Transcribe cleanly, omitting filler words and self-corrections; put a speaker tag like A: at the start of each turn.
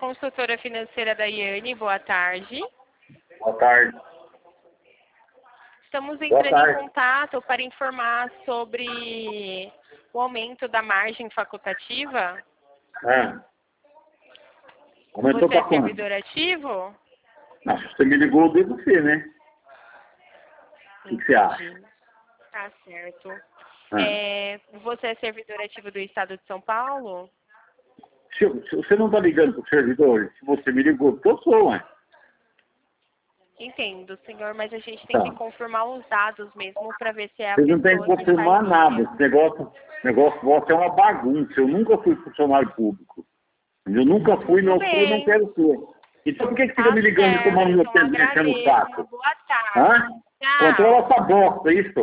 A: consultora financeira da Iane, boa tarde.
B: Boa tarde.
A: Estamos entrando em contato para informar sobre o aumento da margem facultativa.
B: Aumentou
A: Você é
B: pra quanto?
A: servidor ativo?
B: Não, se você me ligou, eu devo ser, né? O que você acha?
A: Tá certo.
B: Ah.
A: Você é servidor ativo do Estado de São Paulo?
B: Se você não está ligando para o servidor, se você me ligou, eu sou, ué.
A: Entendo, senhor, mas a gente tem que confirmar os dados mesmo para ver se é a
B: Vocês
A: pessoa
B: não tem que confirmar nada. Esse negócio vosso é uma bagunça. Eu nunca fui funcionário público. Eu nunca fui, não fui, não quero ser. Então por que fica me ligando e tomando meu tempo, mexendo no saco?
A: Boa tarde.
B: Controla essa bosta, isso.